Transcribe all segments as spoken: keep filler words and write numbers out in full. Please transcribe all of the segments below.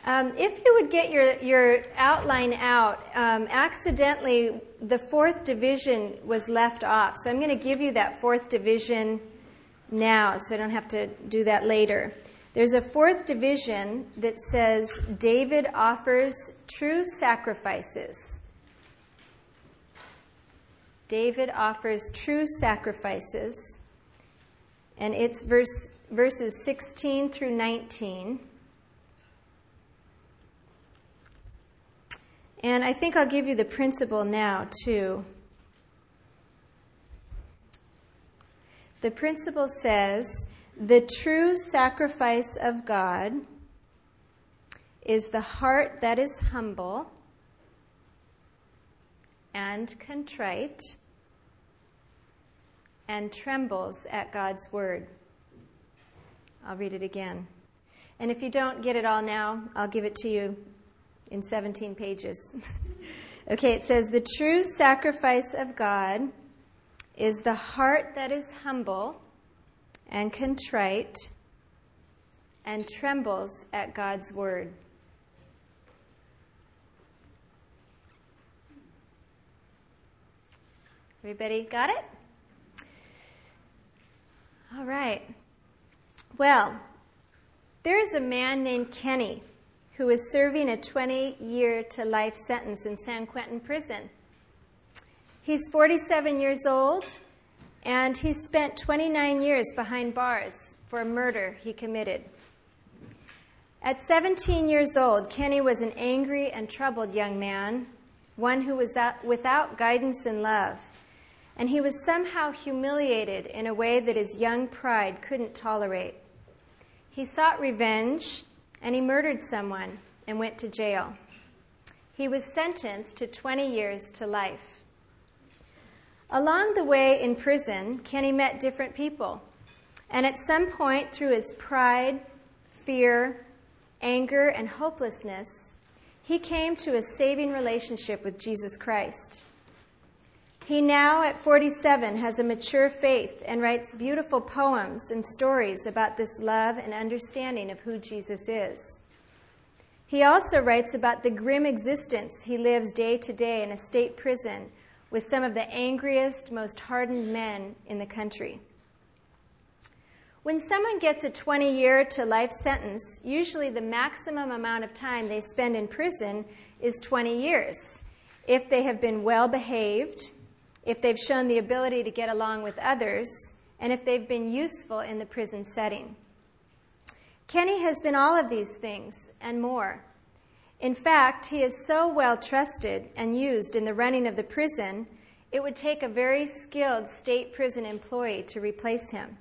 Um, if you would get your, your outline out, um, accidentally the fourth division was left off. So I'm going to give you that fourth division now so I don't have to do that later. There's a fourth division that says David offers true sacrifices. David offers true sacrifices. And it's verse, verses sixteen through nineteen. And I think I'll give you the principle now, too. The principle says, the true sacrifice of God is the heart that is humble and contrite and trembles at God's word. I'll read it again. And if you don't get it all now, I'll give it to you in seventeen pages. Okay, it says, the true sacrifice of God is the heart that is humble and contrite and trembles at God's word. Everybody got it? All right. Well, there's a man named Kenny who is serving a twenty-year-to-life sentence in San Quentin prison. He's forty-seven years old, and he's spent twenty-nine years behind bars for a murder he committed. At seventeen years old, Kenny was an angry and troubled young man, one who was without guidance and love, and he was somehow humiliated in a way that his young pride couldn't tolerate. He sought revenge, and he murdered someone and went to jail. He was sentenced to twenty years to life. Along the way in prison, Kenny met different people, and at some point through his pride, fear, anger, and hopelessness, he came to a saving relationship with Jesus Christ. He now, at forty-seven, has a mature faith and writes beautiful poems and stories about this love and understanding of who Jesus is. He also writes about the grim existence he lives day to day in a state prison with some of the angriest, most hardened men in the country. When someone gets a twenty-year-to-life sentence, usually the maximum amount of time they spend in prison is twenty years, if they have been well-behaved, if they've shown the ability to get along with others, and if they've been useful in the prison setting. Kenny has been all of these things and more. In fact, he is so well trusted and used in the running of the prison, it would take a very skilled state prison employee to replace him.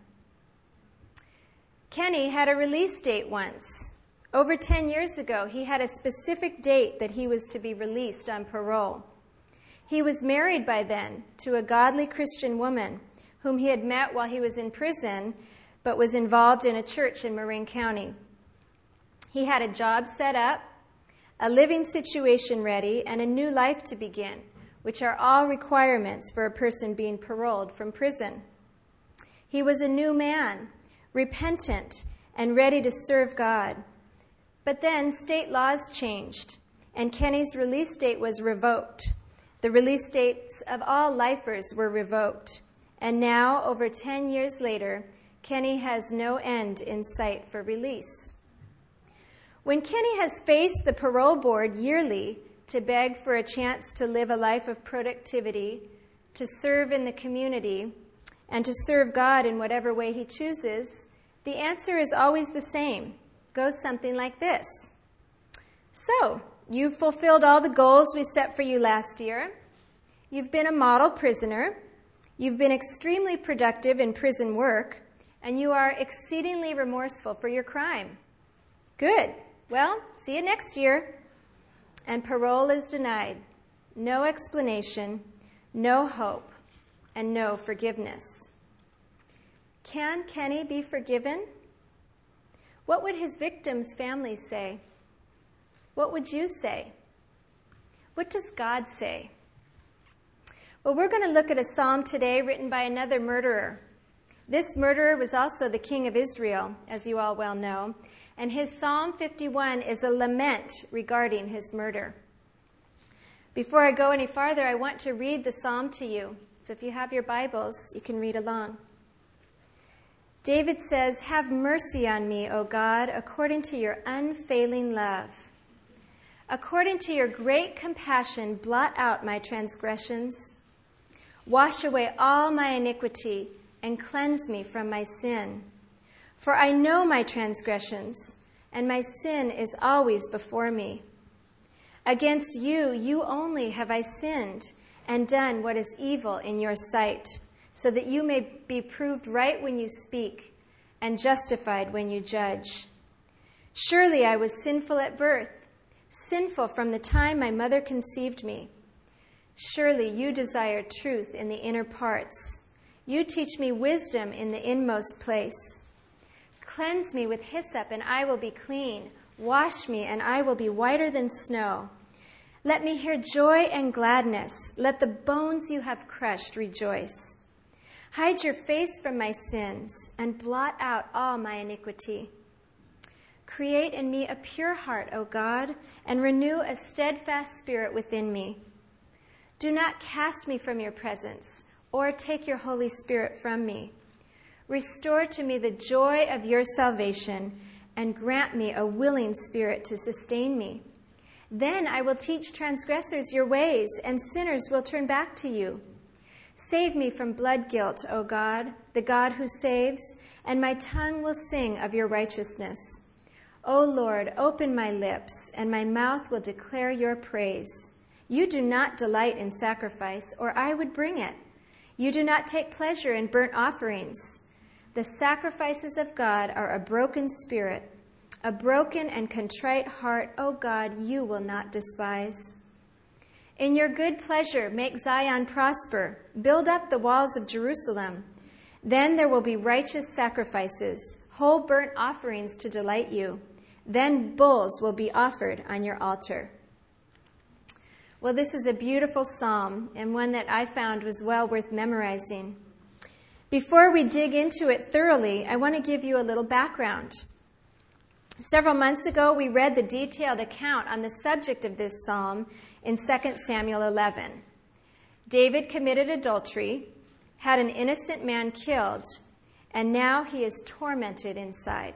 Kenny had a release date once. Over ten years ago, he had a specific date that he was to be released on parole. He was married by then to a godly Christian woman whom he had met while he was in prison, but was involved in a church in Marin County. He had a job set up, a living situation ready, and a new life to begin, which are all requirements for a person being paroled from prison. He was a new man, repentant, and ready to serve God. But then state laws changed, and Kenny's release date was revoked. The release dates of all lifers were revoked. And now, over ten years later, Kenny has no end in sight for release. When Kenny has faced the parole board yearly to beg for a chance to live a life of productivity, to serve in the community, and to serve God in whatever way he chooses, the answer is always the same. Goes something like this. So, you've fulfilled all the goals we set for you last year. You've been a model prisoner. You've been extremely productive in prison work, and you are exceedingly remorseful for your crime. Good. Well, see you next year. And parole is denied. No explanation, no hope, and no forgiveness. Can Kenny be forgiven? What would his victims' families say? What would you say? What does God say? Well, we're going to look at a psalm today written by another murderer. This murderer was also the king of Israel, as you all well know, and his Psalm fifty-one is a lament regarding his murder. Before I go any farther, I want to read the psalm to you. So if you have your Bibles, you can read along. David says, "Have mercy on me, O God, according to your unfailing love. According to your great compassion, blot out my transgressions. Wash away all my iniquity and cleanse me from my sin. For I know my transgressions, and my sin is always before me. Against you, you only have I sinned and done what is evil in your sight, so that you may be proved right when you speak and justified when you judge. Surely I was sinful at birth, sinful from the time my mother conceived me. Surely you desire truth in the inner parts. You teach me wisdom in the inmost place. Cleanse me with hyssop, and I will be clean. Wash me, and I will be whiter than snow. Let me hear joy and gladness. Let the bones you have crushed rejoice. Hide your face from my sins, and blot out all my iniquity. Create in me a pure heart, O God, and renew a steadfast spirit within me. Do not cast me from your presence, or take your Holy Spirit from me. Restore to me the joy of your salvation, and grant me a willing spirit to sustain me. Then I will teach transgressors your ways, and sinners will turn back to you. Save me from blood guilt, O God, the God who saves, and my tongue will sing of your righteousness. O Lord, open my lips, and my mouth will declare your praise. You do not delight in sacrifice, or I would bring it. You do not take pleasure in burnt offerings. The sacrifices of God are a broken spirit, a broken and contrite heart, O God, you will not despise. In your good pleasure, make Zion prosper. Build up the walls of Jerusalem. Then there will be righteous sacrifices, whole burnt offerings to delight you. Then bulls will be offered on your altar." Well, this is a beautiful psalm, and one that I found was well worth memorizing. Before we dig into it thoroughly, I want to give you a little background. Several months ago, we read the detailed account on the subject of this psalm in Second Samuel eleven. David committed adultery, had an innocent man killed, and now he is tormented inside.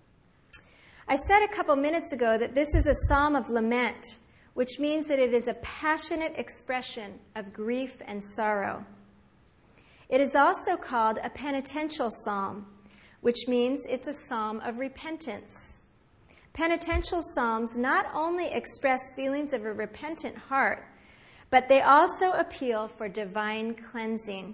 I said a couple minutes ago that this is a psalm of lament, which means that it is a passionate expression of grief and sorrow. It is also called a penitential psalm, which means it's a psalm of repentance. Penitential psalms not only express feelings of a repentant heart, but they also appeal for divine cleansing.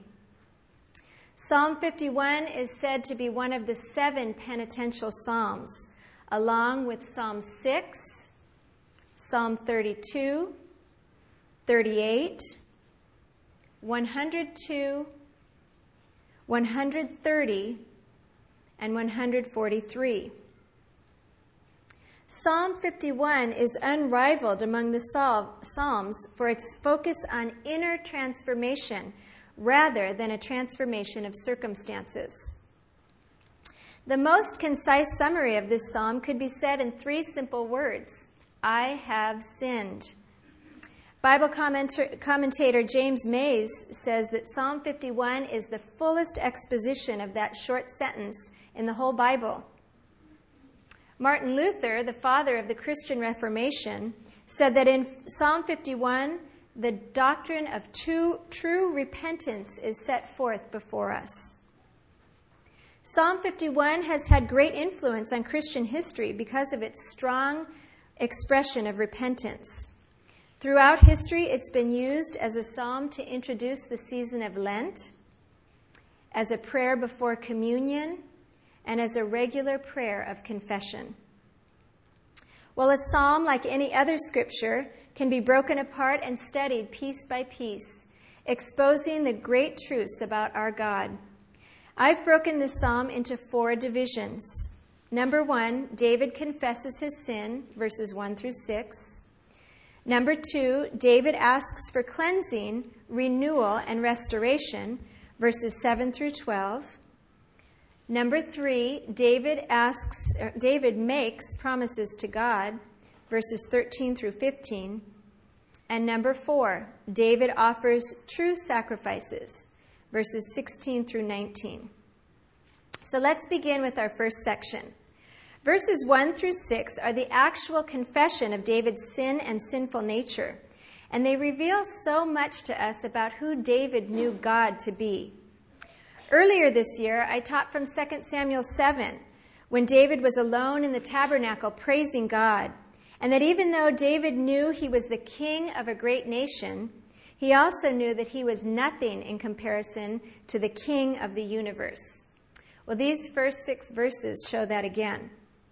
Psalm fifty-one is said to be one of the seven penitential psalms, along with Psalm six, Psalm thirty-two, thirty-eight, one hundred two, one hundred thirty, and one hundred forty-three. Psalm fifty-one is unrivaled among the Psalms for its focus on inner transformation rather than a transformation of circumstances. The most concise summary of this psalm could be said in three simple words: I have sinned. Bible commentator, commentator James Mays says that Psalm fifty-one is the fullest exposition of that short sentence in the whole Bible. Martin Luther, the father of the Christian Reformation, said that in Psalm fifty-one, the doctrine of true, true repentance is set forth before us. Psalm fifty-one has had great influence on Christian history because of its strong expression of repentance. Throughout history, it's been used as a psalm to introduce the season of Lent, as a prayer before communion, and as a regular prayer of confession. Well, a psalm, like any other scripture, can be broken apart and studied piece by piece, exposing the great truths about our God. I've broken this psalm into four divisions. Number one, David confesses his sin, verses one through six. Number two, David asks for cleansing, renewal, and restoration, verses seven through twelve. Number three, David asks, er, David makes promises to God, verses thirteen through fifteen. And number four, David offers true sacrifices, verses sixteen through nineteen. So let's begin with our first section. Verses one through six are the actual confession of David's sin and sinful nature, and they reveal so much to us about who David knew God to be. Earlier this year, I taught from Second Samuel seven, when David was alone in the tabernacle praising God, and that even though David knew he was the king of a great nation, he also knew that he was nothing in comparison to the king of the universe. Well, these first six verses show that again.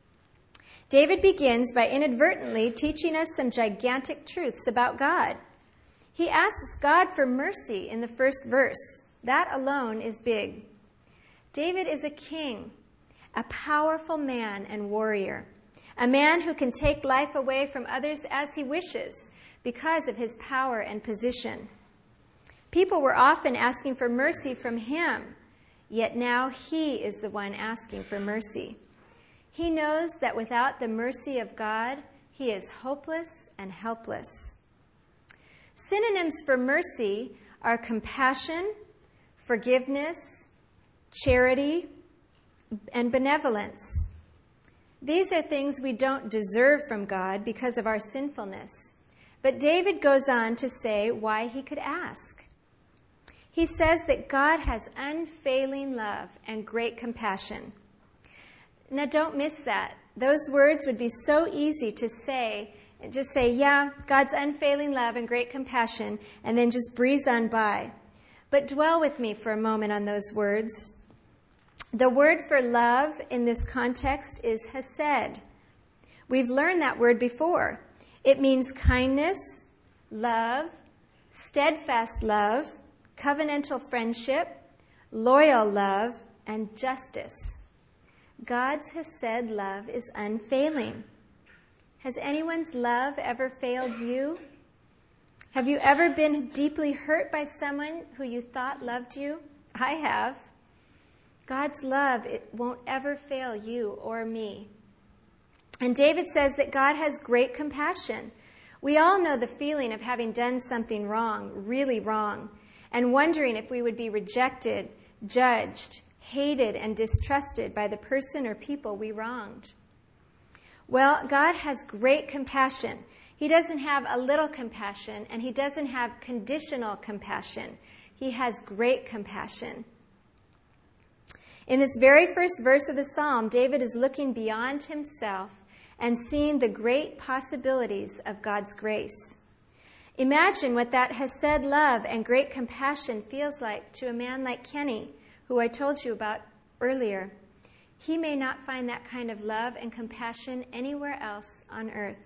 David begins by inadvertently teaching us some gigantic truths about God. He asks God for mercy in the first verse. That alone is big. David is a king, a powerful man and warrior, a man who can take life away from others as he wishes because of his power and position. People were often asking for mercy from him, yet now he is the one asking for mercy. He knows that without the mercy of God, he is hopeless and helpless. Synonyms for mercy are compassion, forgiveness, charity, and benevolence. These are things we don't deserve from God because of our sinfulness. But David goes on to say why he could ask. He says that God has unfailing love and great compassion. Now, don't miss that. Those words would be so easy to say. Just say, yeah, God's unfailing love and great compassion, and then just breeze on by. But dwell with me for a moment on those words. The word for love in this context is hesed. We've learned that word before. It means kindness, love, steadfast love, covenantal friendship, loyal love, and justice. God's hesed love is unfailing. Has anyone's love ever failed you? Have you ever been deeply hurt by someone who you thought loved you? I have. God's love, it won't ever fail you or me. And David says that God has great compassion. We all know the feeling of having done something wrong, really wrong, and wondering if we would be rejected, judged, hated, and distrusted by the person or people we wronged. Well, God has great compassion. He doesn't have a little compassion, and he doesn't have conditional compassion. He has great compassion. In this very first verse of the psalm, David is looking beyond himself and seeing the great possibilities of God's grace. Imagine what that hesed love and great compassion feels like to a man like Kenny, who I told you about earlier. He may not find that kind of love and compassion anywhere else on earth.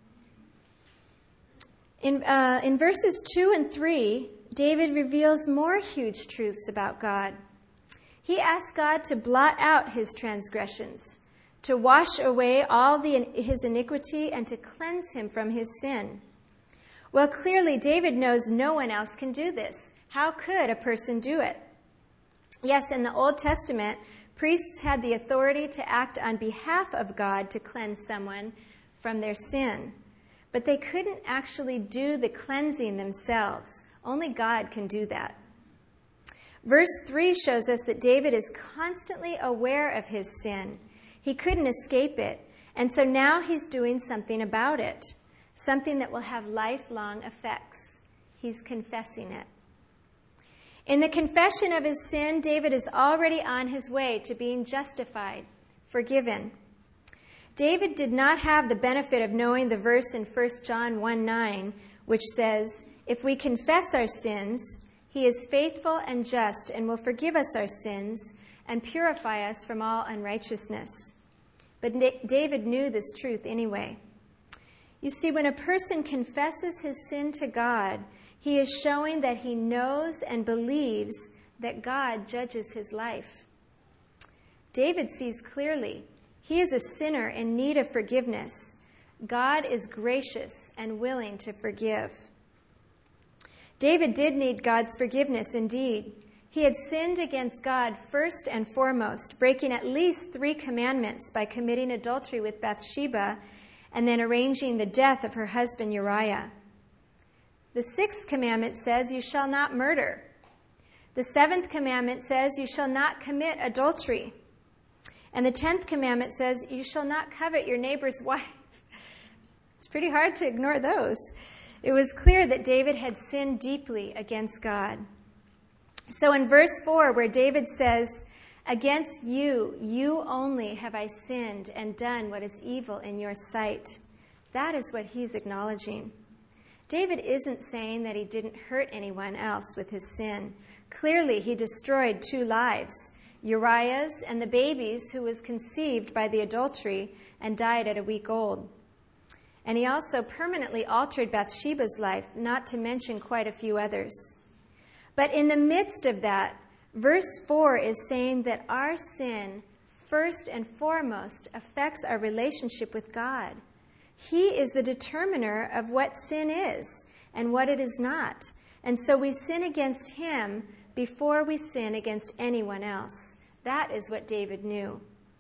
In, uh, in verses two and three, David reveals more huge truths about God. He asks God to blot out his transgressions, to wash away all the, his iniquity, and to cleanse him from his sin. Well, clearly, David knows no one else can do this. How could a person do it? Yes, in the Old Testament, priests had the authority to act on behalf of God to cleanse someone from their sin. But they couldn't actually do the cleansing themselves. Only God can do that. Verse three shows us that David is constantly aware of his sin. He couldn't escape it, and so now he's doing something about it, something that will have lifelong effects. He's confessing it. In the confession of his sin, David is already on his way to being justified, forgiven. David did not have the benefit of knowing the verse in First John one nine, which says, "If we confess our sins, he is faithful and just and will forgive us our sins and purify us from all unrighteousness." But David knew this truth anyway. You see, when a person confesses his sin to God, he is showing that he knows and believes that God judges his life. David sees clearly. He is a sinner in need of forgiveness. God is gracious and willing to forgive. David did need God's forgiveness indeed. He had sinned against God first and foremost, breaking at least three commandments by committing adultery with Bathsheba and then arranging the death of her husband Uriah. The sixth commandment says, "You shall not murder." The seventh commandment says, "You shall not commit adultery." And the tenth commandment says, "You shall not covet your neighbor's wife." It's pretty hard to ignore those. It was clear that David had sinned deeply against God. So in verse four, where David says, "Against you, you only have I sinned and done what is evil in your sight," that is what he's acknowledging. David isn't saying that he didn't hurt anyone else with his sin. Clearly, he destroyed two lives, Uriah's and the baby's who was conceived by the adultery and died at a week old. And he also permanently altered Bathsheba's life, not to mention quite a few others. But in the midst of that, verse four is saying that our sin, first and foremost, affects our relationship with God. He is the determiner of what sin is and what it is not. And so we sin against him before we sin against anyone else. That is what David knew.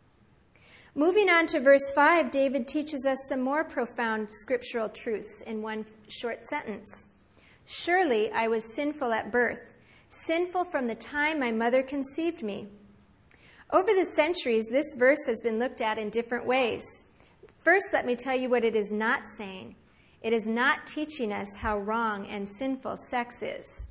Moving on to verse five, David teaches us some more profound scriptural truths in one short sentence. "Surely I was sinful at birth, sinful from the time my mother conceived me." Over the centuries, this verse has been looked at in different ways. First, let me tell you what it is not saying. It is not teaching us how wrong and sinful sex is.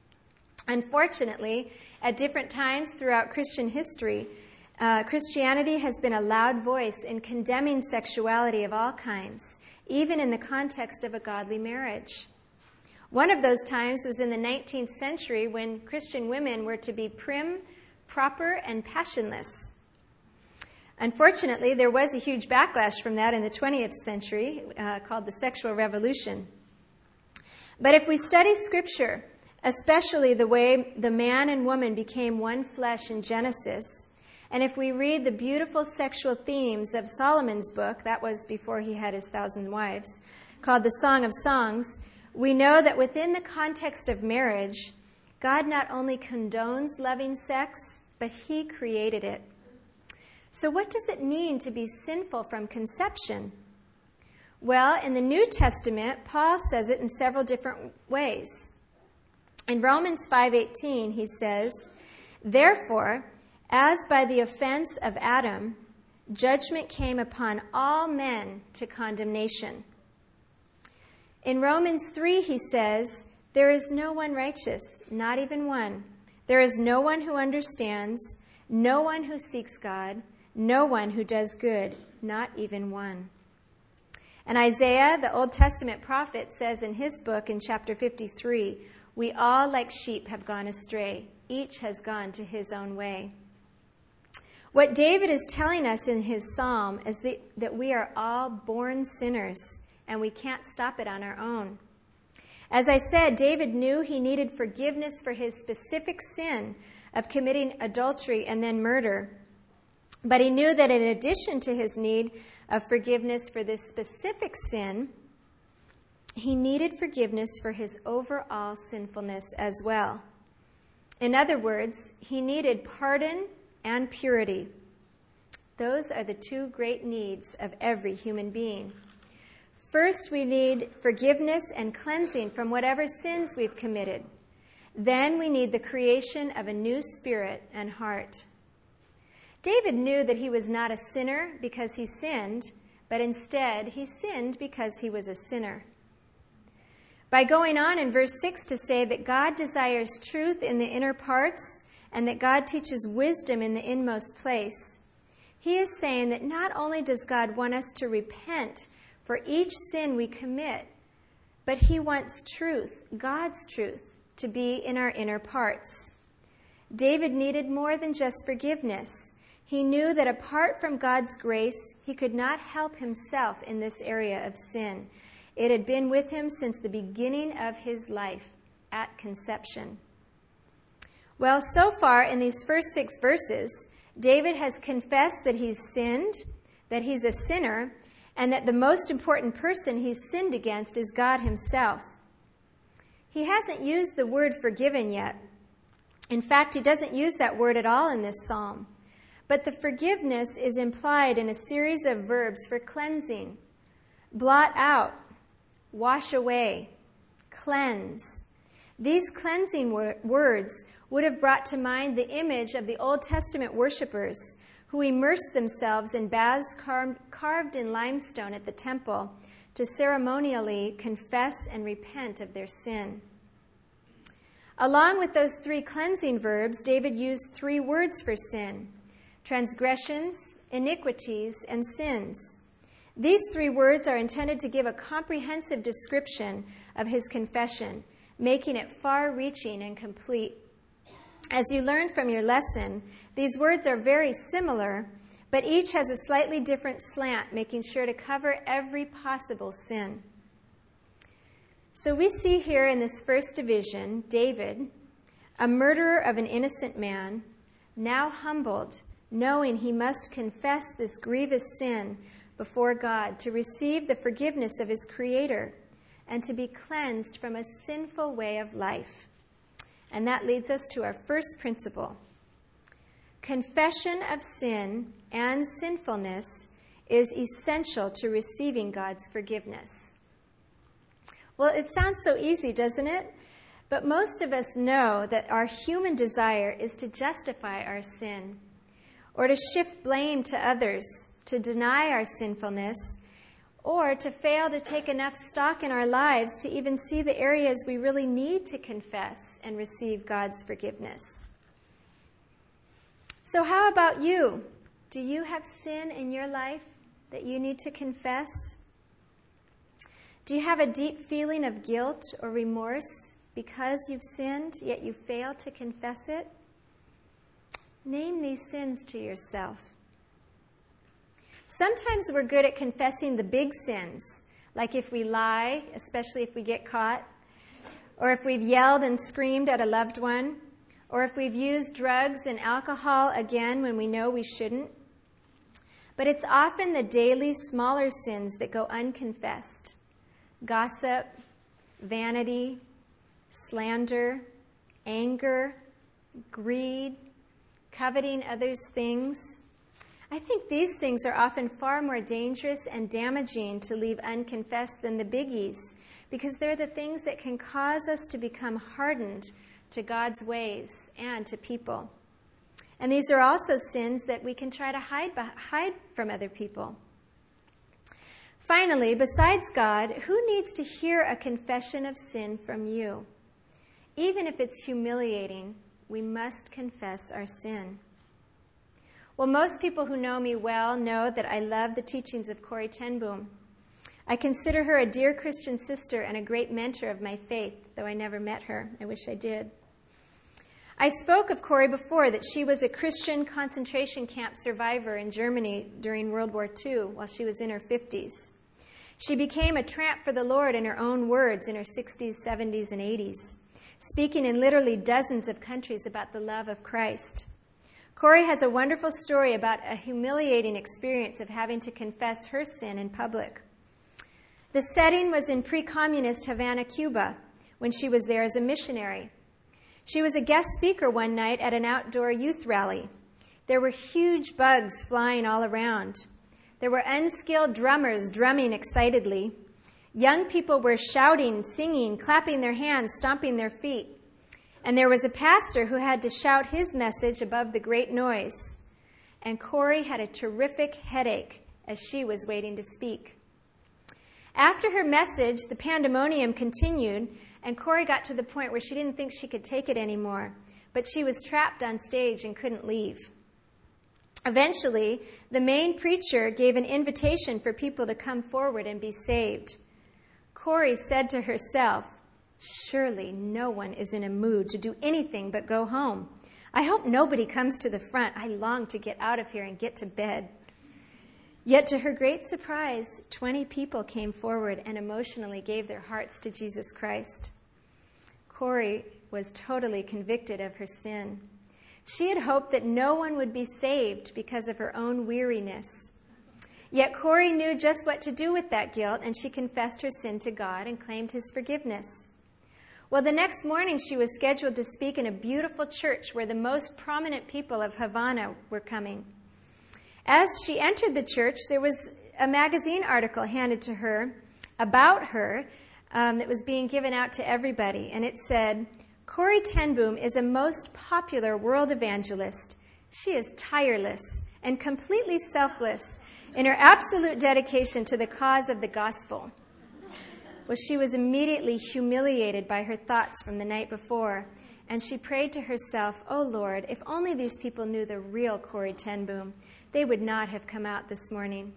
Unfortunately, at different times throughout Christian history, uh, Christianity has been a loud voice in condemning sexuality of all kinds, even in the context of a godly marriage. One of those times was in the nineteenth century when Christian women were to be prim, proper, and passionless. Unfortunately, there was a huge backlash from that in the twentieth century uh, called the Sexual Revolution. But if we study Scripture, especially the way the man and woman became one flesh in Genesis, and if we read the beautiful sexual themes of Solomon's book, that was before he had his thousand wives, called the Song of Songs, we know that within the context of marriage, God not only condones loving sex, but he created it. So what does it mean to be sinful from conception? Well, in the New Testament, Paul says it in several different ways. In Romans five eighteen, he says, "Therefore, as by the offense of Adam, judgment came upon all men to condemnation." In Romans three, he says, "There is no one righteous, not even one. There is no one who understands, no one who seeks God, no one who does good, not even one." And Isaiah, the Old Testament prophet, says in his book in chapter fifty-three, "We all like sheep have gone astray. Each has gone to his own way." What David is telling us in his psalm is that, that we are all born sinners, and we can't stop it on our own. As I said, David knew he needed forgiveness for his specific sin of committing adultery and then murder. But he knew that in addition to his need of forgiveness for this specific sin, he needed forgiveness for his overall sinfulness as well. In other words, he needed pardon and purity. Those are the two great needs of every human being. First, we need forgiveness and cleansing from whatever sins we've committed. Then we need the creation of a new spirit and heart. David knew that he was not a sinner because he sinned, but instead he sinned because he was a sinner. By going on in verse six to say that God desires truth in the inner parts and that God teaches wisdom in the inmost place, he is saying that not only does God want us to repent for each sin we commit, but he wants truth, God's truth, to be in our inner parts. David needed more than just forgiveness. He knew that apart from God's grace, he could not help himself in this area of sin. It had been with him since the beginning of his life, at conception. Well, so far in these first six verses, David has confessed that he's sinned, that he's a sinner, and that the most important person he's sinned against is God himself. He hasn't used the word forgiven yet. In fact, he doesn't use that word at all in this psalm. But the forgiveness is implied in a series of verbs for cleansing. Blot out, wash away, cleanse. These cleansing wor- words would have brought to mind the image of the Old Testament worshipers who immersed themselves in baths car- carved in limestone at the temple to ceremonially confess and repent of their sin. Along with those three cleansing verbs, David used three words for sin: transgressions, iniquities, and sins. These three words are intended to give a comprehensive description of his confession, making it far-reaching and complete. As you learned from your lesson, these words are very similar, but each has a slightly different slant, making sure to cover every possible sin. So we see here in this first division, David, a murderer of an innocent man, now humbled, knowing he must confess this grievous sin before God to receive the forgiveness of his Creator and to be cleansed from a sinful way of life. And that leads us to our first principle. Confession of sin and sinfulness is essential to receiving God's forgiveness. Well, it sounds so easy, doesn't it? But most of us know that our human desire is to justify our sin, or to shift blame to others, to deny our sinfulness, or to fail to take enough stock in our lives to even see the areas we really need to confess and receive God's forgiveness. So how about you? Do you have sin in your life that you need to confess? Do you have a deep feeling of guilt or remorse because you've sinned, yet you fail to confess it? Name these sins to yourself. Sometimes we're good at confessing the big sins, like if we lie, especially if we get caught, or if we've yelled and screamed at a loved one, or if we've used drugs and alcohol again when we know we shouldn't. But it's often the daily smaller sins that go unconfessed. Gossip, vanity, slander, anger, greed, coveting others' things. I think these things are often far more dangerous and damaging to leave unconfessed than the biggies, because they're the things that can cause us to become hardened to God's ways and to people. And these are also sins that we can try to hide, hide from other people. Finally, besides God, who needs to hear a confession of sin from you? Even if it's humiliating, we must confess our sin. Well, most people who know me well know that I love the teachings of Corrie ten Boom. I consider her a dear Christian sister and a great mentor of my faith, though I never met her. I wish I did. I spoke of Corrie before, that she was a Christian concentration camp survivor in Germany during World War Two while she was in her fifties. She became a tramp for the Lord in her own words in her sixties, seventies, and eighties, speaking in literally dozens of countries about the love of Christ. Corrie has a wonderful story about a humiliating experience of having to confess her sin in public. The setting was in pre-communist Havana, Cuba, when she was there as a missionary. She was a guest speaker one night at an outdoor youth rally. There were huge bugs flying all around. There were unskilled drummers drumming excitedly. Young people were shouting, singing, clapping their hands, stomping their feet. And there was a pastor who had to shout his message above the great noise. And Corrie had a terrific headache as she was waiting to speak. After her message, the pandemonium continued, and Corrie got to the point where she didn't think she could take it anymore, but she was trapped on stage and couldn't leave. Eventually, the main preacher gave an invitation for people to come forward and be saved. Corrie said to herself, "Surely no one is in a mood to do anything but go home. I hope nobody comes to the front. I long to get out of here and get to bed." Yet to her great surprise, twenty people came forward and emotionally gave their hearts to Jesus Christ. Corrie was totally convicted of her sin. She had hoped that no one would be saved because of her own weariness. Yet Corrie knew just what to do with that guilt, and she confessed her sin to God and claimed his forgiveness. Well, the next morning she was scheduled to speak in a beautiful church where the most prominent people of Havana were coming. As she entered the church, there was a magazine article handed to her about her um, that was being given out to everybody, and it said, "Corrie ten Boom is a most popular world evangelist. She is tireless and completely selfless in her absolute dedication to the cause of the gospel." Well, she was immediately humiliated by her thoughts from the night before, and she prayed to herself, "Oh Lord, if only these people knew the real Corrie ten Boom, they would not have come out this morning."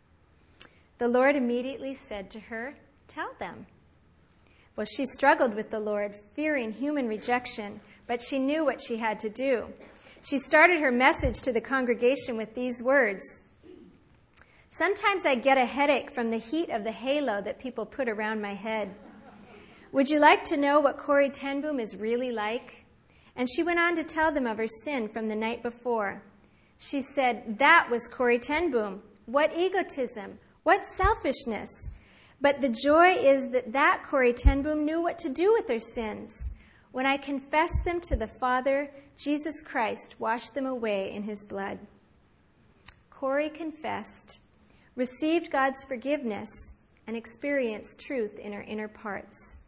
The Lord immediately said to her, "Tell them." Well, she struggled with the Lord, fearing human rejection, but she knew what she had to do. She started her message to the congregation with these words: "Sometimes I get a headache from the heat of the halo that people put around my head. Would you like to know what Corrie ten Boom is really like?" And she went on to tell them of her sin from the night before. She said, "That was Corrie ten Boom. What egotism! What selfishness! But the joy is that that Corrie ten Boom knew what to do with her sins. When I confessed them to the Father, Jesus Christ washed them away in his blood." Corrie confessed, received God's forgiveness, and experienced truth in her inner parts.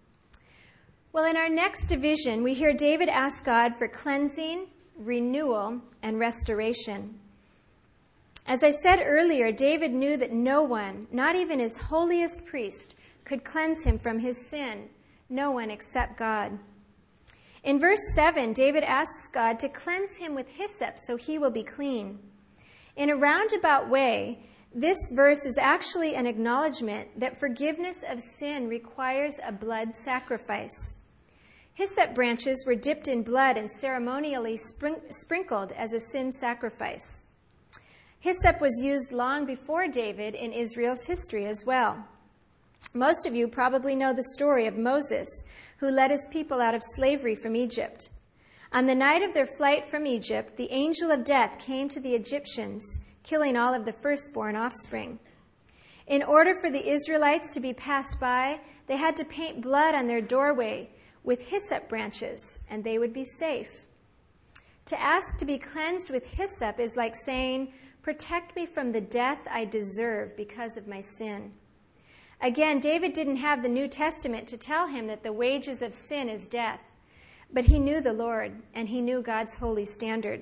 Well, in our next division, we hear David ask God for cleansing, renewal, and restoration. As I said earlier, David knew that no one, not even his holiest priest, could cleanse him from his sin, no one except God. In verse seven, David asks God to cleanse him with hyssop so he will be clean. In a roundabout way, this verse is actually an acknowledgement that forgiveness of sin requires a blood sacrifice. Hyssop branches were dipped in blood and ceremonially sprin- sprinkled as a sin sacrifice. Hyssop was used long before David in Israel's history as well. Most of you probably know the story of Moses, who led his people out of slavery from Egypt. On the night of their flight from Egypt, the angel of death came to the Egyptians, killing all of the firstborn offspring. In order for the Israelites to be passed by, they had to paint blood on their doorway with hyssop branches, and they would be safe. To ask to be cleansed with hyssop is like saying, "Protect me from the death I deserve because of my sin." Again, David didn't have the New Testament to tell him that the wages of sin is death, but he knew the Lord, and he knew God's holy standard.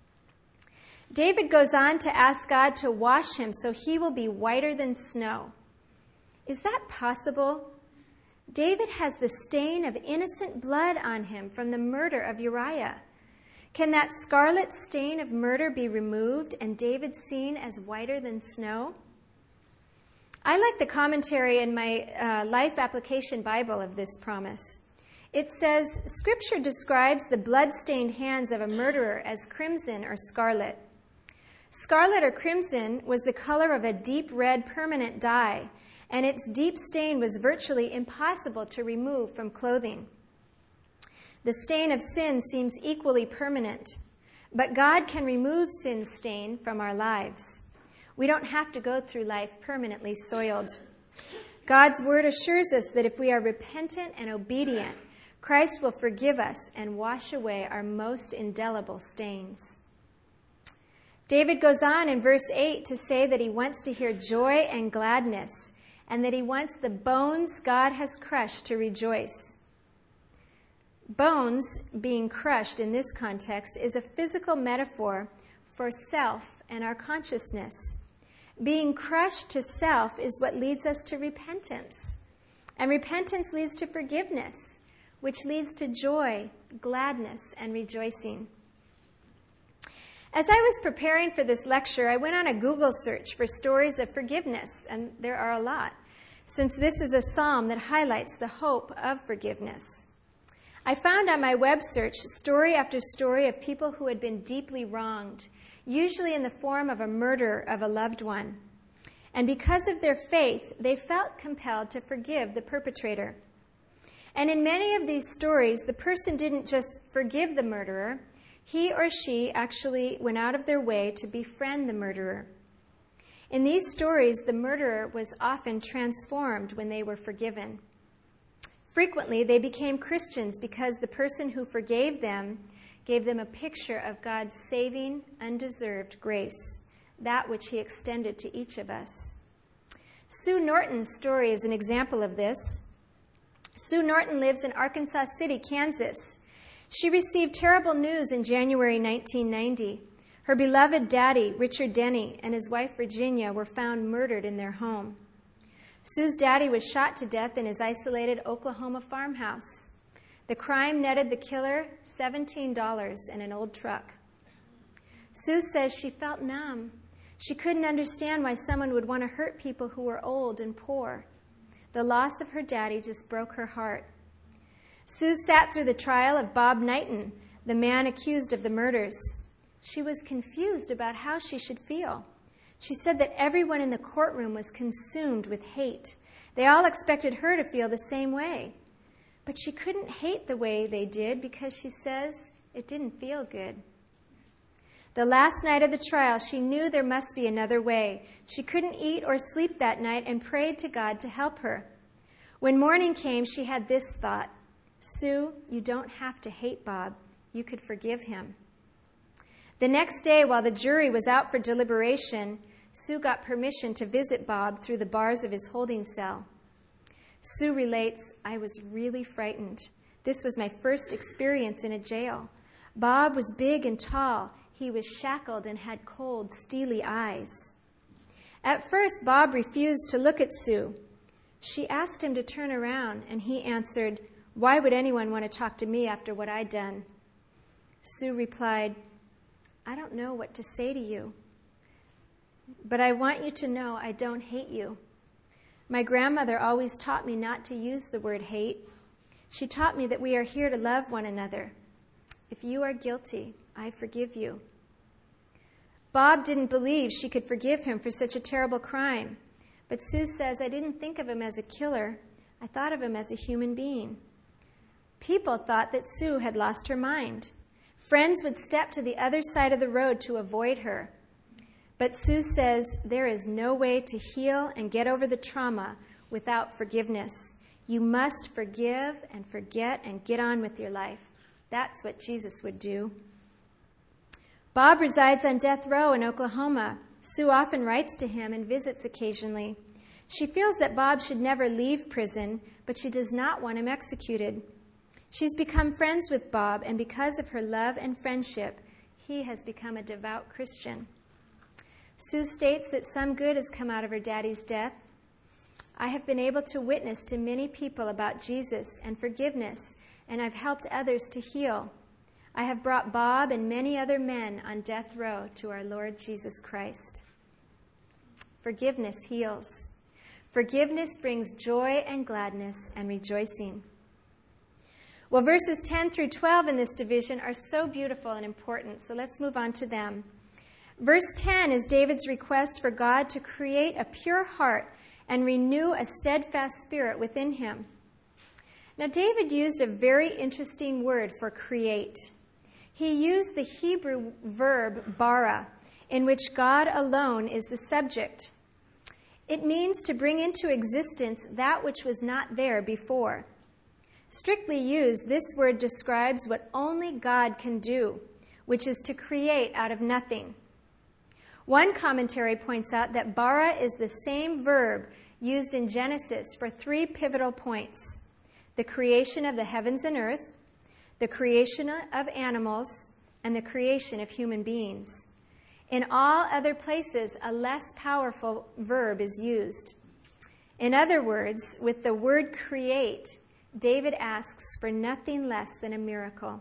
David goes on to ask God to wash him so he will be whiter than snow. Is that possible? David has the stain of innocent blood on him from the murder of Uriah. Can that scarlet stain of murder be removed and David seen as whiter than snow? I like the commentary in my uh, Life Application Bible of this promise. It says, Scripture describes the blood-stained hands of a murderer as crimson or scarlet. Scarlet or crimson was the color of a deep red permanent dye, and its deep stain was virtually impossible to remove from clothing. The stain of sin seems equally permanent, but God can remove sin's stain from our lives. We don't have to go through life permanently soiled. God's word assures us that if we are repentant and obedient, Christ will forgive us and wash away our most indelible stains. David goes on in verse eight to say that he wants to hear joy and gladness, and that he wants the bones God has crushed to rejoice. Bones being crushed in this context is a physical metaphor for self and our consciousness. Being crushed to self is what leads us to repentance. And repentance leads to forgiveness, which leads to joy, gladness, and rejoicing. As I was preparing for this lecture, I went on a Google search for stories of forgiveness, and there are a lot, since this is a psalm that highlights the hope of forgiveness. I found on my web search story after story of people who had been deeply wronged, usually in the form of a murder of a loved one. And because of their faith, they felt compelled to forgive the perpetrator. And in many of these stories, the person didn't just forgive the murderer. He or she actually went out of their way to befriend the murderer. In these stories, the murderer was often transformed when they were forgiven. Frequently, they became Christians because the person who forgave them gave them a picture of God's saving, undeserved grace, that which he extended to each of us. Sue Norton's story is an example of this. Sue Norton lives in Arkansas City, Kansas. She received terrible news in January nineteen ninety. Her beloved daddy, Richard Denny, and his wife, Virginia, were found murdered in their home. Sue's daddy was shot to death in his isolated Oklahoma farmhouse. The crime netted the killer seventeen dollars and an old truck. Sue says she felt numb. She couldn't understand why someone would want to hurt people who were old and poor. The loss of her daddy just broke her heart. Sue sat through the trial of Bob Knighton, the man accused of the murders. She was confused about how she should feel. She said that everyone in the courtroom was consumed with hate. They all expected her to feel the same way. But she couldn't hate the way they did because, she says, it didn't feel good. The last night of the trial, she knew there must be another way. She couldn't eat or sleep that night and prayed to God to help her. When morning came, she had this thought: Sue, you don't have to hate Bob. You could forgive him. The next day, while the jury was out for deliberation, Sue got permission to visit Bob through the bars of his holding cell. Sue relates, I was really frightened. This was my first experience in a jail. Bob was big and tall. He was shackled and had cold, steely eyes. At first, Bob refused to look at Sue. She asked him to turn around, and he answered, why would anyone want to talk to me after what I'd done? Sue replied, I don't know what to say to you, but I want you to know I don't hate you. My grandmother always taught me not to use the word hate. She taught me that we are here to love one another. If you are guilty, I forgive you. Bob didn't believe she could forgive him for such a terrible crime, but Sue says, I didn't think of him as a killer. I thought of him as a human being. People thought that Sue had lost her mind. Friends would step to the other side of the road to avoid her. But Sue says there is no way to heal and get over the trauma without forgiveness. You must forgive and forget and get on with your life. That's what Jesus would do. Bob resides on death row in Oklahoma. Sue often writes to him and visits occasionally. She feels that Bob should never leave prison, but she does not want him executed. She's become friends with Bob, and because of her love and friendship, he has become a devout Christian. Sue states that some good has come out of her daddy's death. I have been able to witness to many people about Jesus and forgiveness, and I've helped others to heal. I have brought Bob and many other men on death row to our Lord Jesus Christ. Forgiveness heals. Forgiveness brings joy and gladness and rejoicing. Well, verses ten through twelve in this division are so beautiful and important, so let's move on to them. Verse ten is David's request for God to create a pure heart and renew a steadfast spirit within him. Now, David used a very interesting word for create. He used the Hebrew verb bara, in which God alone is the subject. It means to bring into existence that which was not there before. Strictly used, this word describes what only God can do, which is to create out of nothing. One commentary points out that bara is the same verb used in Genesis for three pivotal points: the creation of the heavens and earth, the creation of animals, and the creation of human beings. In all other places, a less powerful verb is used. In other words, with the word create, David asks for nothing less than a miracle.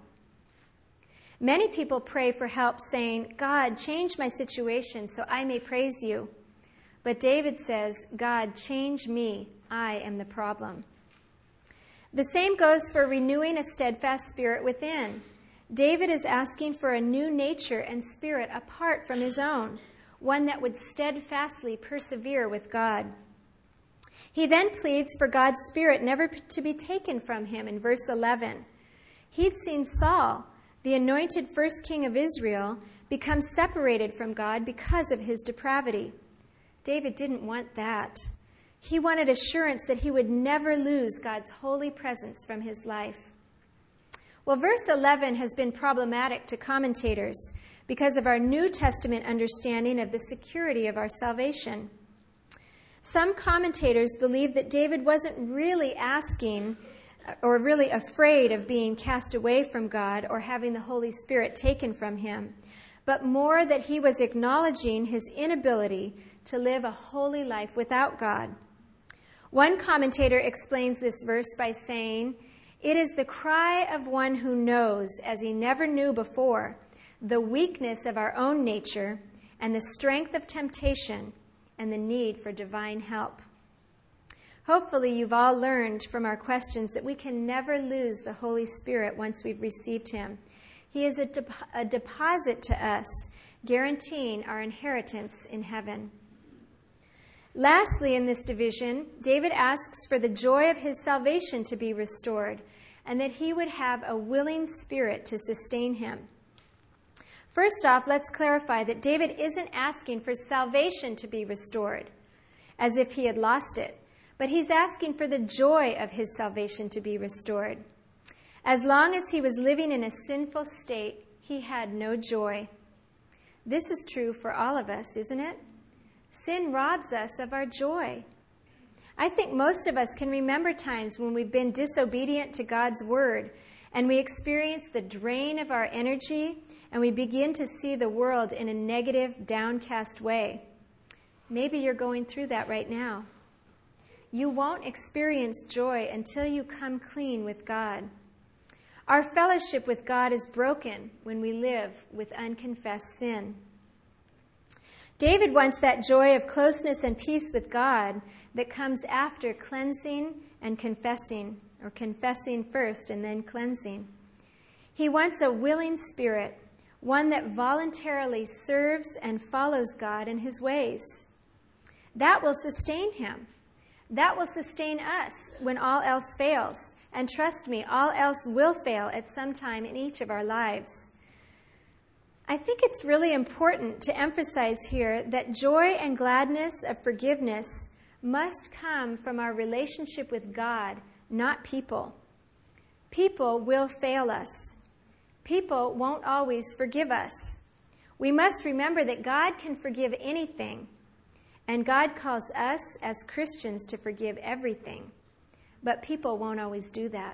Many people pray for help, saying, God, change my situation so I may praise you. But David says, God, change me. I am the problem. The same goes for renewing a steadfast spirit within. David is asking for a new nature and spirit apart from his own, one that would steadfastly persevere with God. He then pleads for God's Spirit never to be taken from him in verse eleven. He'd seen Saul, the anointed first king of Israel, become separated from God because of his depravity. David didn't want that. He wanted assurance that he would never lose God's holy presence from his life. Well, verse eleven has been problematic to commentators because of our New Testament understanding of the security of our salvation. Some commentators believe that David wasn't really asking or really afraid of being cast away from God or having the Holy Spirit taken from him, but more that he was acknowledging his inability to live a holy life without God. One commentator explains this verse by saying, "It is the cry of one who knows, as he never knew before, the weakness of our own nature and the strength of temptation and the need for divine help." Hopefully you've all learned from our questions that we can never lose the Holy Spirit once we've received him. He is a, de- a deposit to us, guaranteeing our inheritance in heaven. Lastly, in this division, David asks for the joy of his salvation to be restored and that he would have a willing spirit to sustain him. First off, let's clarify that David isn't asking for salvation to be restored as if he had lost it, but he's asking for the joy of his salvation to be restored. As long as he was living in a sinful state, he had no joy. This is true for all of us, isn't it? Sin robs us of our joy. I think most of us can remember times when we've been disobedient to God's word and we experience the drain of our energy and we begin to see the world in a negative, downcast way. Maybe you're going through that right now. You won't experience joy until you come clean with God. Our fellowship with God is broken when we live with unconfessed sin. David wants that joy of closeness and peace with God that comes after cleansing and confessing, or confessing first and then cleansing. He wants a willing spirit, one that voluntarily serves and follows God in his ways. That will sustain him. That will sustain us when all else fails. And trust me, all else will fail at some time in each of our lives. I think it's really important to emphasize here that joy and gladness of forgiveness must come from our relationship with God, not people. People will fail us. People won't always forgive us. We must remember that God can forgive anything, and God calls us as Christians to forgive everything. But people won't always do that.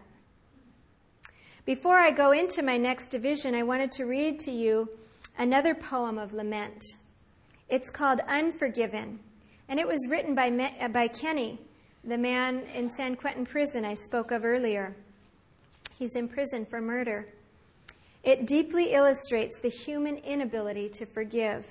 Before I go into my next division, I wanted to read to you another poem of lament. It's called Unforgiven, and it was written by, by Kenny, the man in San Quentin prison I spoke of earlier. He's in prison for murder. It deeply illustrates the human inability to forgive.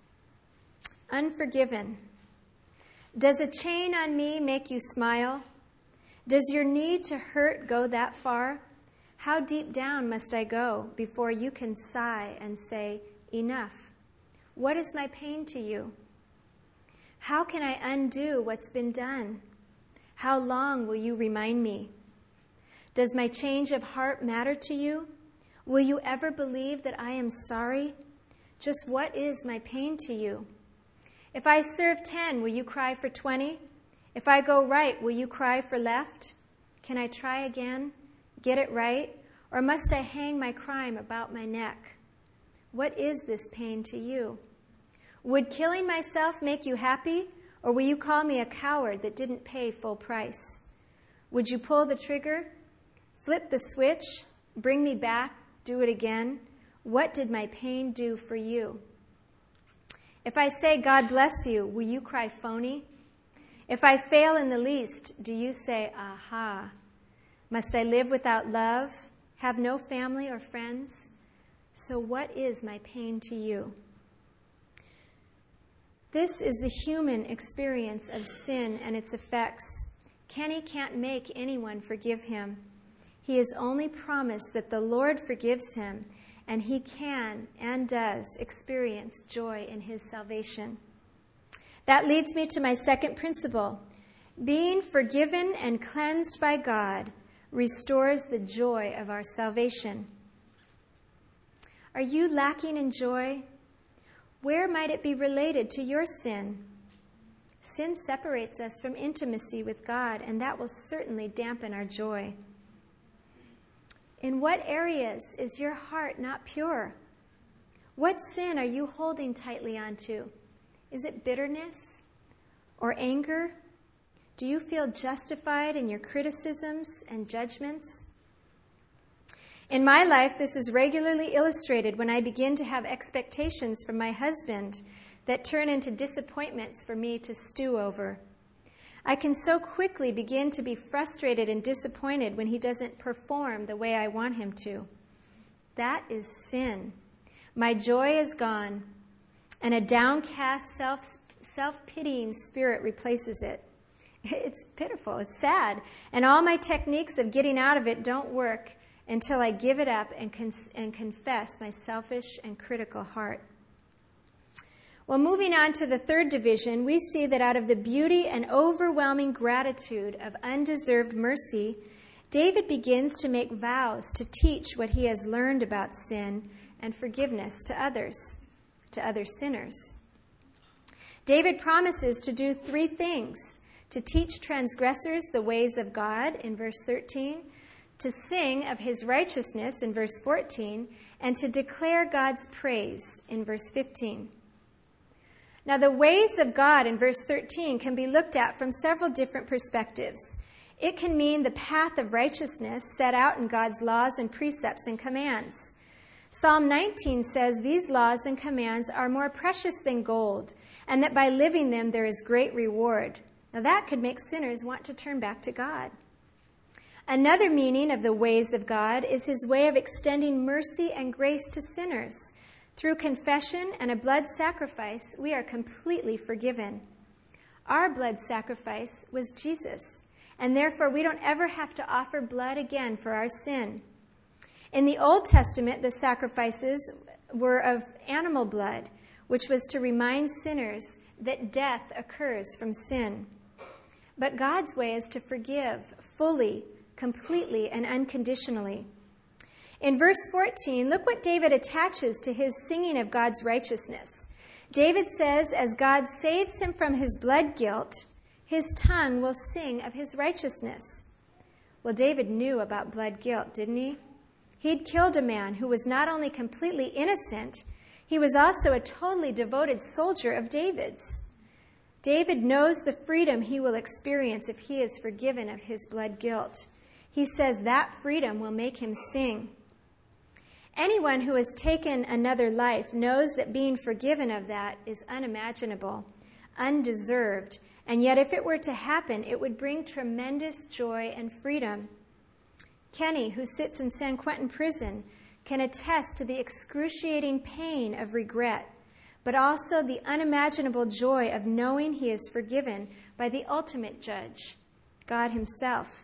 Unforgiven. Does a chain on me make you smile? Does your need to hurt go that far? How deep down must I go before you can sigh and say, enough? What is my pain to you? How can I undo what's been done? How long will you remind me? Does my change of heart matter to you? Will you ever believe that I am sorry? Just what is my pain to you? If I serve ten, will you cry for twenty? If I go right, will you cry for left? Can I try again? Get it right? Or must I hang my crime about my neck? What is this pain to you? Would killing myself make you happy? Or will you call me a coward that didn't pay full price? Would you pull the trigger? Flip the switch? Bring me back? Do it again? What did my pain do for you? If I say, God bless you, will you cry phony? If I fail in the least, do you say, aha? Must I live without love? Have no family or friends? So what is my pain to you? This is the human experience of sin and its effects. Kenny can't make anyone forgive him. He has only promised that the Lord forgives him, and he can and does experience joy in his salvation. That leads me to my second principle. Being forgiven and cleansed by God restores the joy of our salvation. Are you lacking in joy? Where might it be related to your sin? Sin separates us from intimacy with God, and that will certainly dampen our joy. In what areas is your heart not pure? What sin are you holding tightly onto? Is it bitterness or anger? Do you feel justified in your criticisms and judgments? In my life, this is regularly illustrated when I begin to have expectations from my husband that turn into disappointments for me to stew over. I can so quickly begin to be frustrated and disappointed when he doesn't perform the way I want him to. That is sin. My joy is gone, and a downcast, self, self-pitying spirit replaces it. It's pitiful. It's sad. And all my techniques of getting out of it don't work until I give it up and, con- and confess my selfish and critical heart. Well, moving on to the third division, we see that out of the beauty and overwhelming gratitude of undeserved mercy, David begins to make vows to teach what he has learned about sin and forgiveness to others, to other sinners. David promises to do three things: to teach transgressors the ways of God in verse thirteen, to sing of his righteousness in verse fourteen, and to declare God's praise in verse fifteen. Now, the ways of God in verse thirteen can be looked at from several different perspectives. It can mean the path of righteousness set out in God's laws and precepts and commands. Psalm nineteen says these laws and commands are more precious than gold, and that by living them there is great reward. Now, that could make sinners want to turn back to God. Another meaning of the ways of God is his way of extending mercy and grace to sinners. Through confession and a blood sacrifice, we are completely forgiven. Our blood sacrifice was Jesus, and therefore we don't ever have to offer blood again for our sin. In the Old Testament, the sacrifices were of animal blood, which was to remind sinners that death occurs from sin. But God's way is to forgive fully, completely, and unconditionally. In verse fourteen, look what David attaches to his singing of God's righteousness. David says, as God saves him from his blood guilt, his tongue will sing of his righteousness. Well, David knew about blood guilt, didn't he? He'd killed a man who was not only completely innocent, he was also a totally devoted soldier of David's. David knows the freedom he will experience if he is forgiven of his blood guilt. He says that freedom will make him sing. Anyone who has taken another life knows that being forgiven of that is unimaginable, undeserved, and yet if it were to happen, it would bring tremendous joy and freedom. Kenny, who sits in San Quentin prison, can attest to the excruciating pain of regret, but also the unimaginable joy of knowing he is forgiven by the ultimate judge, God himself.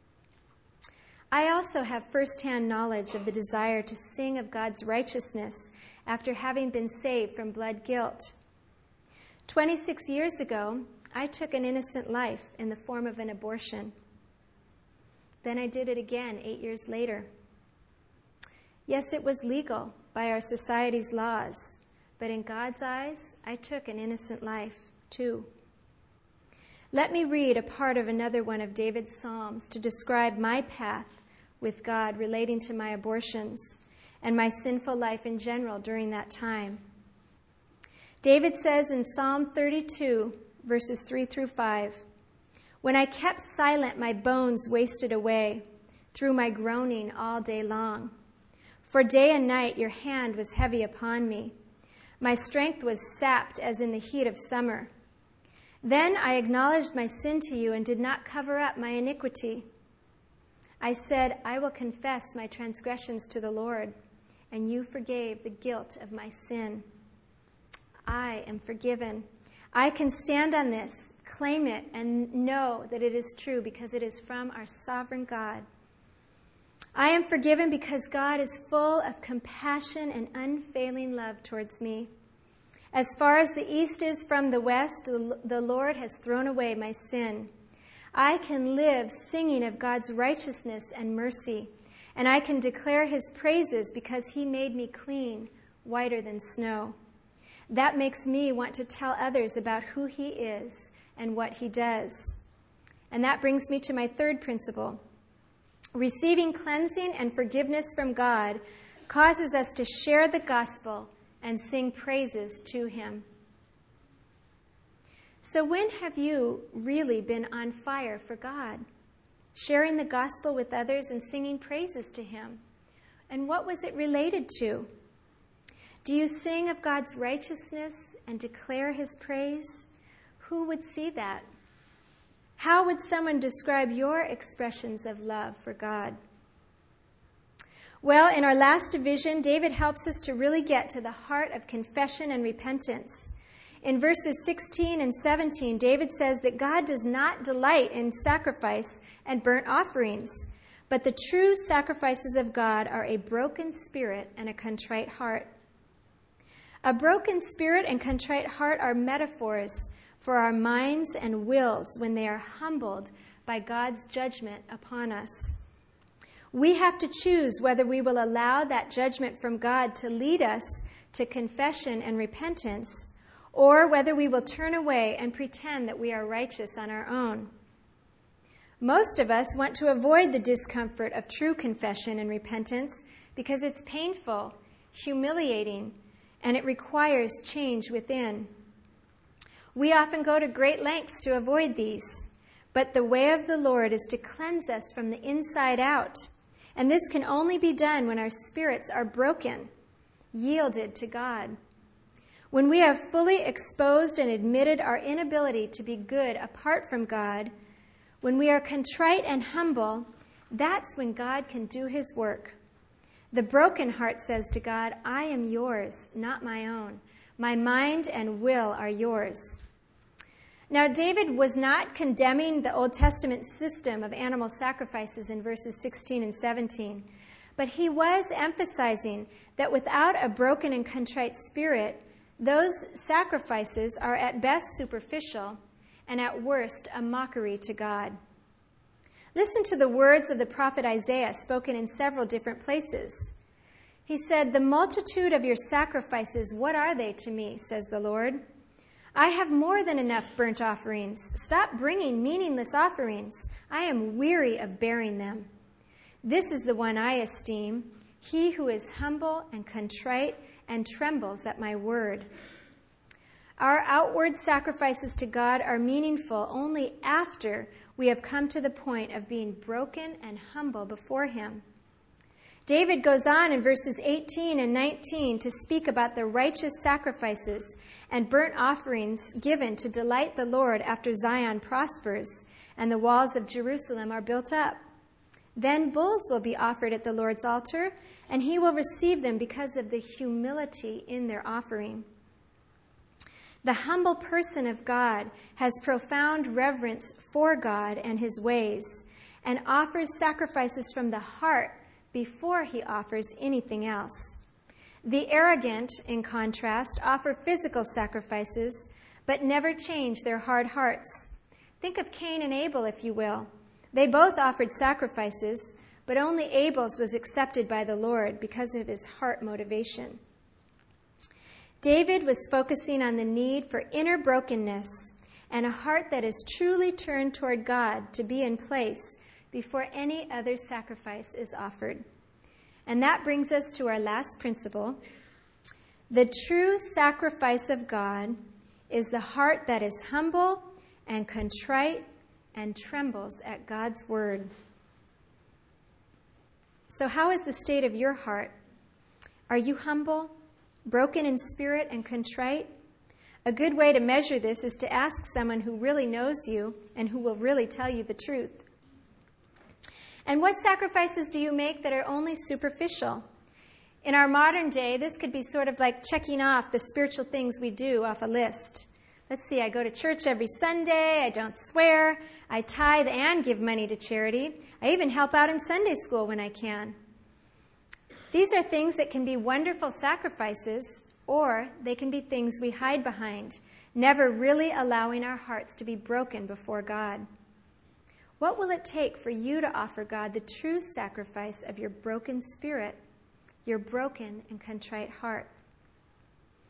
I also have firsthand knowledge of the desire to sing of God's righteousness after having been saved from blood guilt. twenty-six years ago, I took an innocent life in the form of an abortion. Then I did it again eight years later. Yes, it was legal by our society's laws, but in God's eyes, I took an innocent life too. Let me read a part of another one of David's Psalms to describe my path with God relating to my abortions and my sinful life in general during that time. David says in Psalm thirty-two, verses three through five, "When I kept silent, my bones wasted away through my groaning all day long. For day and night your hand was heavy upon me. My strength was sapped as in the heat of summer. Then I acknowledged my sin to you and did not cover up my iniquity. I said, I will confess my transgressions to the Lord, and you forgave the guilt of my sin. I am forgiven. I can stand on this, claim it, and know that it is true because it is from our sovereign God. I am forgiven because God is full of compassion and unfailing love towards me. As far as the east is from the west, the Lord has thrown away my sin. I can live singing of God's righteousness and mercy, and I can declare his praises because he made me clean, whiter than snow. That makes me want to tell others about who he is and what he does. And that brings me to my third principle. Receiving cleansing and forgiveness from God causes us to share the gospel and sing praises to him. So when have you really been on fire for God, sharing the gospel with others and singing praises to him? And what was it related to? Do you sing of God's righteousness and declare his praise? Who would see that? How would someone describe your expressions of love for God? Well, in our last division, David helps us to really get to the heart of confession and repentance. In verses sixteen and seventeen, David says that God does not delight in sacrifice and burnt offerings, but the true sacrifices of God are a broken spirit and a contrite heart. A broken spirit and contrite heart are metaphors for our minds and wills when they are humbled by God's judgment upon us. We have to choose whether we will allow that judgment from God to lead us to confession and repentance, or whether we will turn away and pretend that we are righteous on our own. Most of us want to avoid the discomfort of true confession and repentance because it's painful, humiliating, and it requires change within. We often go to great lengths to avoid these, but the way of the Lord is to cleanse us from the inside out, and this can only be done when our spirits are broken, yielded to God. When we have fully exposed and admitted our inability to be good apart from God, when we are contrite and humble, that's when God can do his work. The broken heart says to God, I am yours, not my own. My mind and will are yours. Now, David was not condemning the Old Testament system of animal sacrifices in verses sixteen and seventeen, but he was emphasizing that without a broken and contrite spirit, those sacrifices are at best superficial and at worst a mockery to God. Listen to the words of the prophet Isaiah spoken in several different places. He said, "The multitude of your sacrifices, what are they to me, says the Lord? I have more than enough burnt offerings. Stop bringing meaningless offerings. I am weary of bearing them. This is the one I esteem, he who is humble and contrite and trembles at my word." Our outward sacrifices to God are meaningful only after we have come to the point of being broken and humble before him. David goes on in verses eighteen and nineteen to speak about the righteous sacrifices and burnt offerings given to delight the Lord after Zion prospers and the walls of Jerusalem are built up. Then bulls will be offered at the Lord's altar, and he will receive them because of the humility in their offering. The humble person of God has profound reverence for God and his ways and offers sacrifices from the heart before he offers anything else. The arrogant, in contrast, offer physical sacrifices but never change their hard hearts. Think of Cain and Abel, if you will. They both offered sacrifices, but only Abel's was accepted by the Lord because of his heart motivation. David was focusing on the need for inner brokenness and a heart that is truly turned toward God to be in place before any other sacrifice is offered. And that brings us to our last principle. The true sacrifice of God is the heart that is humble and contrite and trembles at God's word. So how is the state of your heart? Are you humble, broken in spirit, and contrite? A good way to measure this is to ask someone who really knows you and who will really tell you the truth. And what sacrifices do you make that are only superficial? In our modern day, this could be sort of like checking off the spiritual things we do off a list. Let's see, I go to church every Sunday, I don't swear, I tithe and give money to charity. I even help out in Sunday school when I can. These are things that can be wonderful sacrifices, or they can be things we hide behind, never really allowing our hearts to be broken before God. What will it take for you to offer God the true sacrifice of your broken spirit, your broken and contrite heart?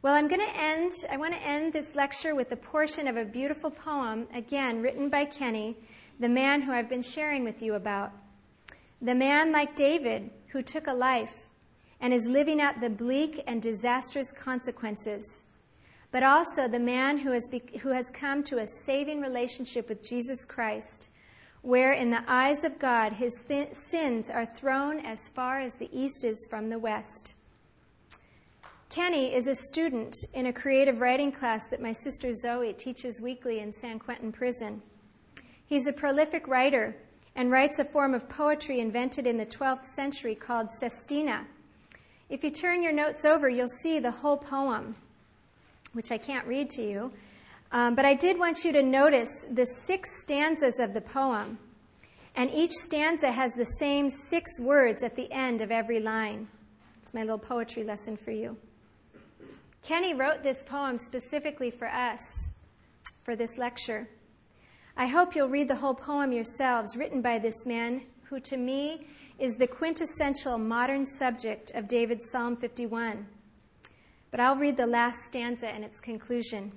Well, I'm going to end, I want to end this lecture with a portion of a beautiful poem, again, written by Kenny, the man who I've been sharing with you about. The man like David who took a life and is living out the bleak and disastrous consequences, but also the man who has, be- who has come to a saving relationship with Jesus Christ, where in the eyes of God his th- sins are thrown as far as the east is from the west. Kenny is a student in a creative writing class that my sister Zoe teaches weekly in San Quentin Prison. He's a prolific writer and writes a form of poetry invented in the twelfth century called sestina. If you turn your notes over, you'll see the whole poem, which I can't read to you. Um, but I did want you to notice the six stanzas of the poem. And each stanza has the same six words at the end of every line. It's my little poetry lesson for you. Kenny wrote this poem specifically for us, for this lecture. I hope you'll read the whole poem yourselves, written by this man who, to me, is the quintessential modern subject of David's Psalm fifty-one. But I'll read the last stanza and its conclusion.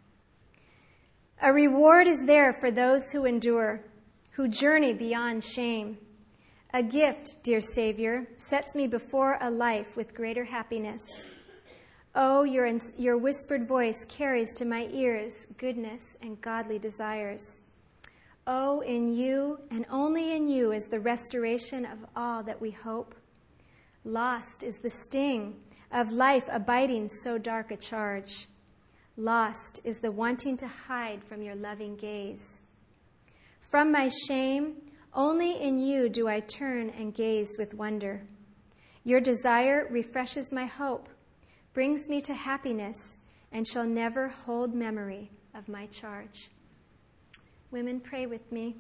A reward is there for those who endure, who journey beyond shame. A gift, dear Savior, sets me before a life with greater happiness. Oh, your, your whispered voice carries to my ears goodness and godly desires. Oh, in you, and only in you, is the restoration of all that we hope. Lost is the sting of life abiding so dark a charge. Lost is the wanting to hide from your loving gaze. From my shame, only in you do I turn and gaze with wonder. Your desire refreshes my hope, brings me to happiness, and shall never hold memory of my charge. Women, pray with me.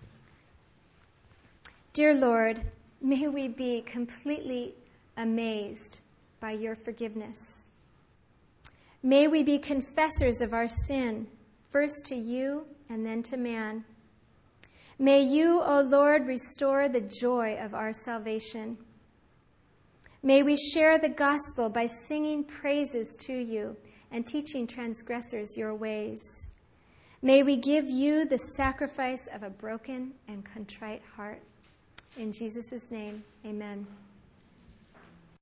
Dear Lord, may we be completely amazed by your forgiveness. May we be confessors of our sin, first to you and then to man. May you, O Lord, restore the joy of our salvation. May we share the gospel by singing praises to you and teaching transgressors your ways. May we give you the sacrifice of a broken and contrite heart. In Jesus' name, amen.